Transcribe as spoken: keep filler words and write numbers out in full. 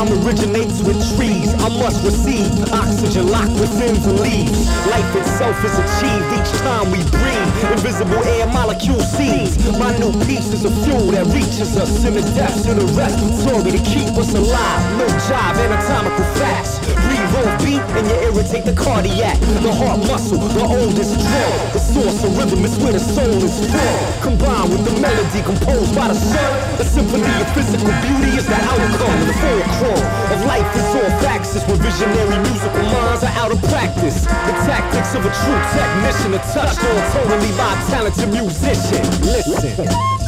Rhyme originates with trees. I must receive oxygen locked within the leaves. Life itself is achieved each time we breathe. Invisible air molecule seeds. My new piece is a fuel that reaches us in the depths of the respiratory to keep us alive. No jive, anatomical facts. Breathe on beat and you irritate the cardiac. The heart muscle, the oldest draw. The source of rhythm is where the soul is full. Combined with the melody composed by the sun. The symphony of physical beauty is the outcome. The fulcrum of life is all faxes where visionary musical minds are out of practice. The tactics of a true technician are touched on totally by a talented musician. Listen.